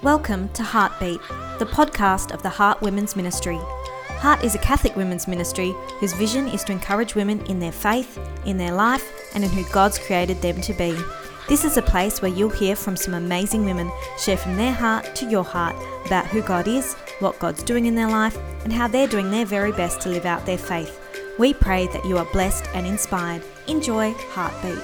Welcome to Heartbeat, the podcast of the Heart Women's Ministry. Heart is a Catholic women's ministry whose vision is to encourage women in their faith, in their life, and in who God's created them to be. This is a place where you'll hear from some amazing women share from their heart to your heart about who God is, what God's doing in their life, and how they're doing their very best to live out their faith. We pray that you are blessed and inspired. Enjoy Heartbeat.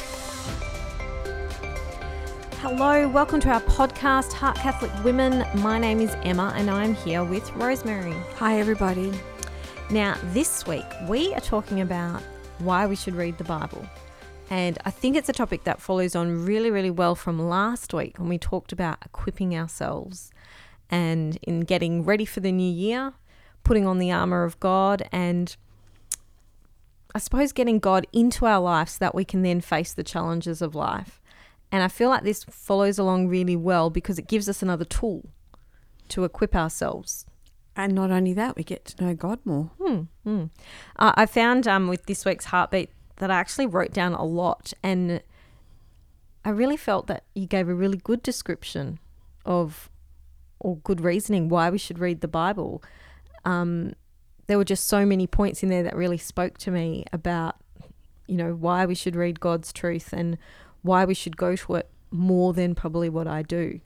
Hello, welcome to our podcast, Heart Catholic Women. My name is Emma and I'm here with Rosemary. Hi everybody. Now this week we are talking about why we should read the Bible. And I think it's a topic that follows on really well from last week when we talked about equipping ourselves and in getting ready for the new year, putting on the armor of God, and I suppose getting God into our life so that we can then face the challenges of life. And I feel like this follows along really well because it gives us another tool to equip ourselves. And not only that, we get to know God more. I found with this week's Heartbeat that I actually wrote down a lot, and I really felt that you gave a really good description of, or good reasoning why we should read the Bible. There were just so many points in there that really spoke to me about, why we should read God's truth and why we should go to it more than probably what I do.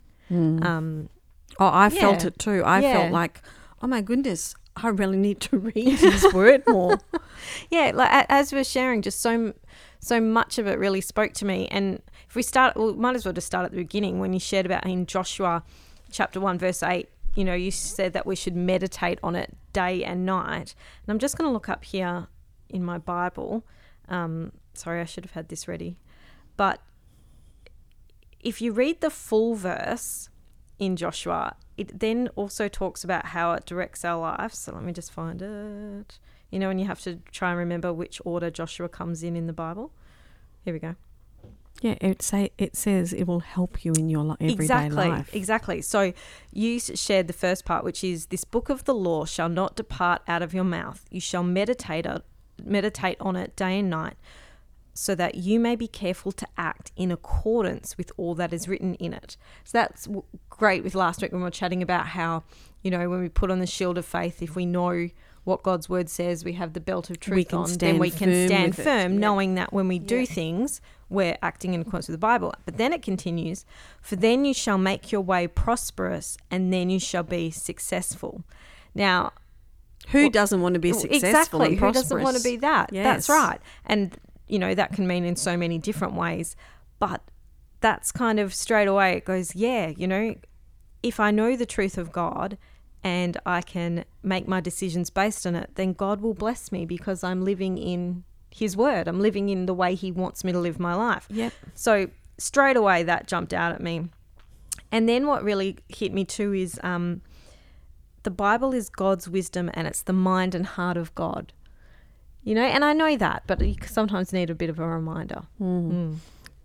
I felt it too. I felt like, oh my goodness, I really need to read His Word more. Like as we're sharing, just so much of it really spoke to me. And if we start, might as well just start at the beginning when you shared about in Joshua chapter 1 verse 8, you said that we should meditate on it day and night. And I'm just going to look up here in my Bible. Sorry, I should have had this ready. But if you read the full verse in Joshua, it then also talks about how it directs our lives. So let me just find it. And you have to try and remember which order Joshua comes in the Bible. Here we go. Yeah, it says it will help you in your everyday life. Exactly. So you shared the first part, which is, this book of the law shall not depart out of your mouth. You shall meditate on it day and night, so that you may be careful to act in accordance with all that is written in it. So that's great with last week when we were chatting about how, when we put on the shield of faith, if we know what God's word says, we have the belt of truth on, then we can stand firm, knowing that when we do things, we're acting in accordance with the Bible. But then it continues, for then you shall make your way prosperous, and then you shall be successful. Now, who doesn't want to be successful and prosperous? Who doesn't want to be that? Yes. That's right. And that can mean in so many different ways, but that's kind of straight away it goes, if I know the truth of God and I can make my decisions based on it, then God will bless me because I'm living in His word. I'm living in the way He wants me to live my life. Yep. So straight away that jumped out at me. And then what really hit me too is the Bible is God's wisdom and it's the mind and heart of God. And I know that, but you sometimes need a bit of a reminder. And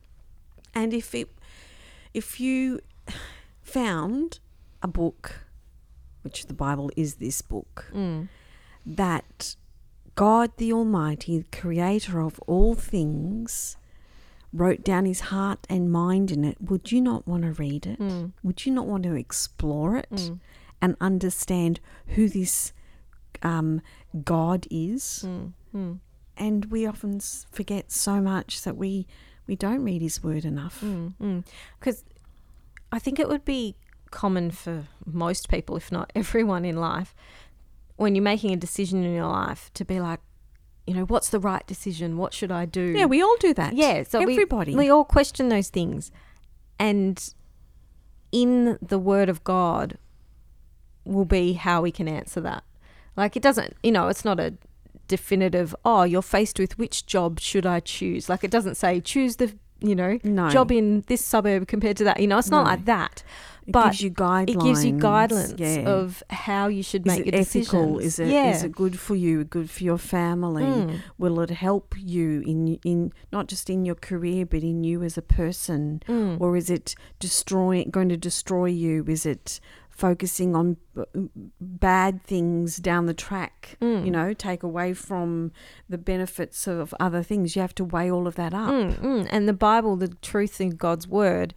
if you found a book, which the Bible is this book, that God the Almighty, the creator of all things, wrote down His heart and mind in it, would you not want to read it? Would you not want to explore it and understand who this God is? And we often forget so much that we don't read His word enough. Because I think it would be common for most people, if not everyone in life, when you're making a decision in your life to be like, what's the right decision? What should I do? Yeah, we all do that. Yeah, so everybody. We all question those things. And in the word of God will be how we can answer that. Like it doesn't, it's not a definitive, you're faced with which job should I choose? Like it doesn't say choose the, job in this suburb compared to that. It's not like that. But it gives you guidelines. It gives you guidelines of how you should make your decisions. Is it good for you, good for your family? Will it help you in not just in your career but in you as a person? Or is it going to destroy you? Is it focusing on bad things down the track, take away from the benefits of other things? You have to weigh all of that up. And the Bible, the truth in God's word,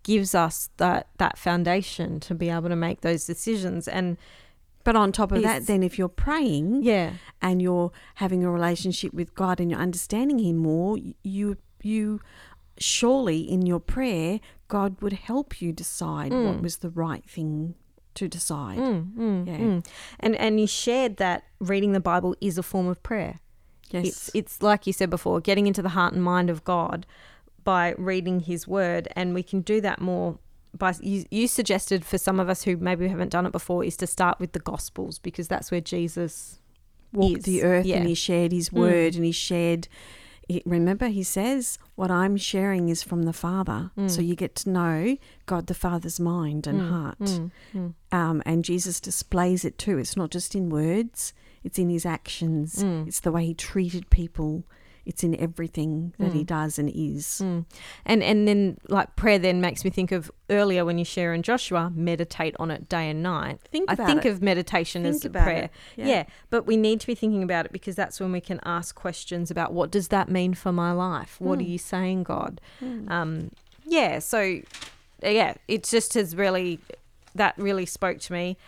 gives us that foundation to be able to make those decisions. But on top of that, then if you're praying yeah, and you're having a relationship with God and you're understanding him more, you surely in your prayer, God would help you decide what was the right thing to decide. And you shared that reading the Bible is a form of prayer. Yes. It's like you said before, getting into the heart and mind of God by reading his word, and we can do that more by, you suggested for some of us who maybe haven't done it before, is to start with the Gospels, because that's where Jesus walked the earth and he shared his word and he shared, remember he says, what I'm sharing is from the Father. So you get to know God the Father's mind and heart. And Jesus displays it too. It's not just in words, it's in his actions. It's the way he treated people. It's in everything that he does and is. And then like prayer then makes me think of earlier when you share in Joshua, meditate on it day and night. I think of meditation as prayer. Yeah, but we need to be thinking about it, because that's when we can ask questions about, what does that mean for my life? What are you saying, God? So it just has really, that really spoke to me.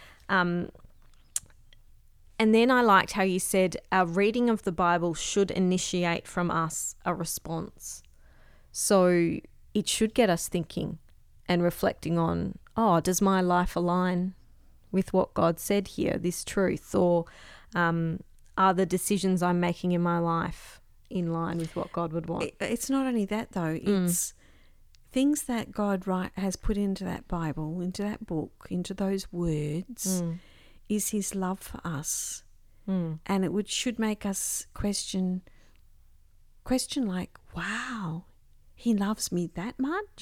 And then I liked how you said our reading of the Bible should initiate from us a response. So it should get us thinking and reflecting on, does my life align with what God said here, this truth? Or are the decisions I'm making in my life in line with what God would want? It's not only that though. It's things that God has put into that Bible, into that book, into those words, is his love for us. And it should make us question like, wow, he loves me that much?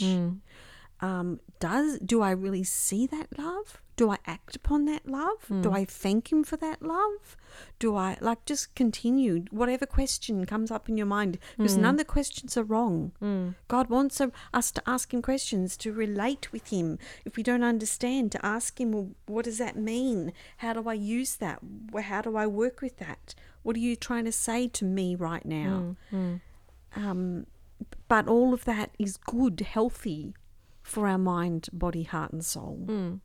Do I really see that love? Do I act upon that love? Do I thank him for that love? Do I just continue whatever question comes up in your mind, because none of the questions are wrong. God wants us to ask him questions, to relate with him. If we don't understand, to ask him, well, what does that mean? How do I use that? How do I work with that? What are you trying to say to me right now? But all of that is good, healthy for our mind, body, heart and soul.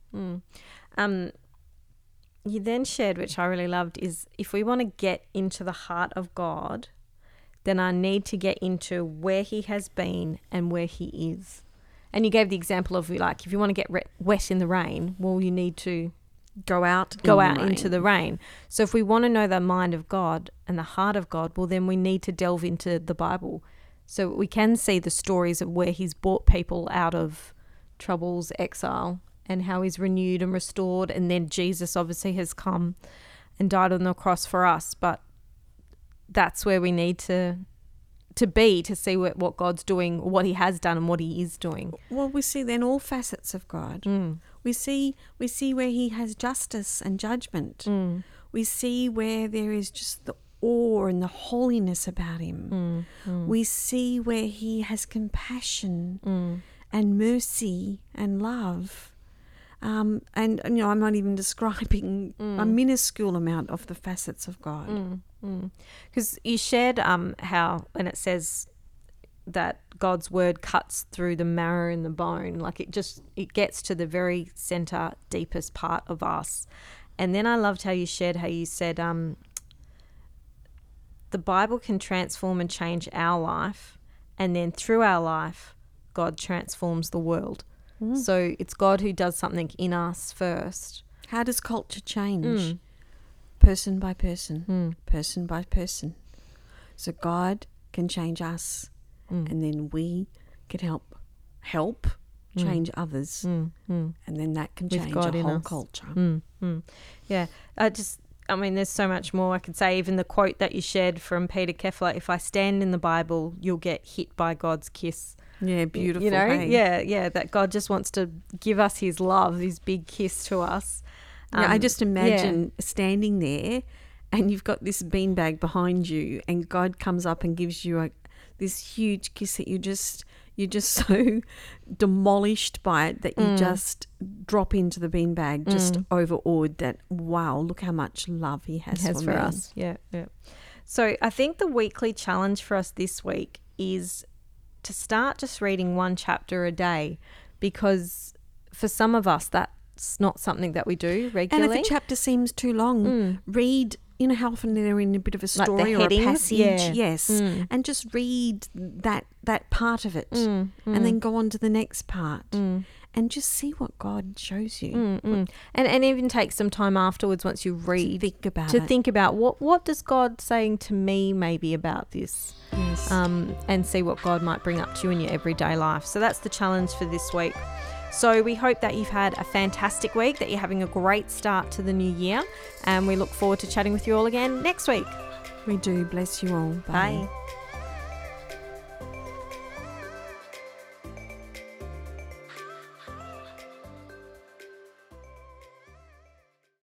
You then shared, which I really loved, is if we want to get into the heart of God, then I need to get into where he has been and where he is. And you gave the example of, like, if you want to get wet in the rain, well, you need to go out into the rain. So if we want to know the mind of God and the heart of God, well, then we need to delve into the Bible, so we can see the stories of where he's brought people out of troubles, exile, and how he's renewed and restored. And then Jesus obviously has come and died on the cross for us. But that's where we need to see what God's doing, what he has done and what he is doing. Well, we see then all facets of God. We see where he has justice and judgment. We see where there is just the awe and the holiness about him. We see where he has compassion and mercy and love. And I'm not even describing a minuscule amount of the facets of God. Because you shared how, and it says that God's word cuts through the marrow and the bone, like it gets to the very center, deepest part of us. And then I loved how you shared how you said the Bible can transform and change our life, and then through our life, God transforms the world. So it's God who does something in us first. How does culture change? Person by person, person by person. So God can change us, and then we can help change others, and then that can change a whole culture. Yeah, there's so much more I could say. Even the quote that you shared from Peter Keffler, if I stand in the Bible, you'll get hit by God's kiss. Yeah, beautiful. Hey? Yeah, that God just wants to give us his love, his big kiss to us. I just imagine standing there and you've got this beanbag behind you and God comes up and gives you this huge kiss that you're just so demolished by it that you just drop into the beanbag, just overawed that, wow, look how much love he has for us. Yeah. So I think the weekly challenge for us this week is to start just reading one chapter a day, because for some of us, that's not something that we do regularly. And if a chapter seems too long, read, you know how often they're in a bit of a Like the story or a headings? passage? Yeah. Yes. And just read that part of it and then go on to the next part and just see what God shows you. And even take some time afterwards once you read To think about what does God saying to me maybe about this, Yes. and see what God might bring up to you in your everyday life. So that's the challenge for this week. So we hope that you've had a fantastic week, that you're having a great start to the new year, and we look forward to chatting with you all again next week. We do. Bless you all. Bye. Bye.